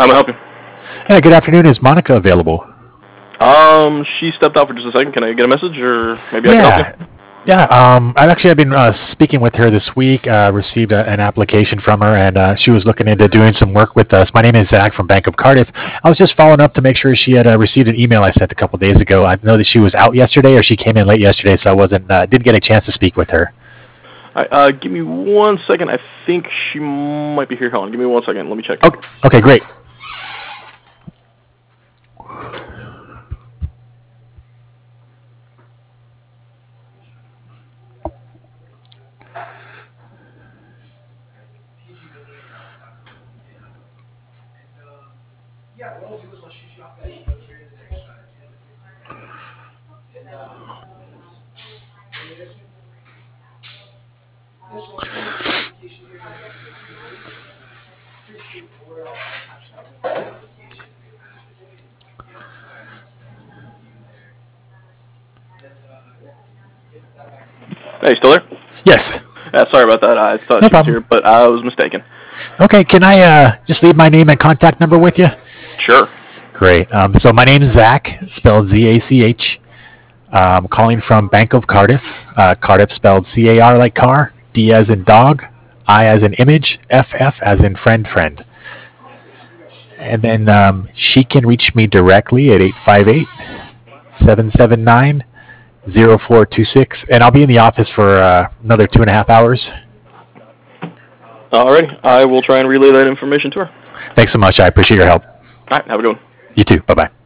I'm gonna help you. Hey, good afternoon. Is Monica available? She stepped out for just a second. Can I get a message, or maybe I can help Yeah. you? Yeah, I've been speaking with her this week. Received an application from her, and she was looking into doing some work with us. My name is Zach from Bank of Cardiff. I was just following up to make sure she had received an email I sent a couple days ago. I know that she was out yesterday, or she came in late yesterday, so I didn't get a chance to speak with her. All right, give me 1 second. I think she might be here. Hold on. Give me 1 second. Let me check. Okay, great. Hey, still there? Yes. Sorry about that. I thought No she was here, problem. but I was mistaken. Okay, can I just leave my name and contact number with you? Sure. Great. So my name is Zach, spelled Z-A-C-H. Calling from Bank of Cardiff. Cardiff spelled C-A-R like car, D as in dog, I as in image, F as in friend. And then she can reach me directly at 858-779-0426. And I'll be in the office for another 2.5 hours. Alrighty. I will try and relay that information to her. Thanks so much. I appreciate your help. All right. Have a good one. You too. Bye-bye.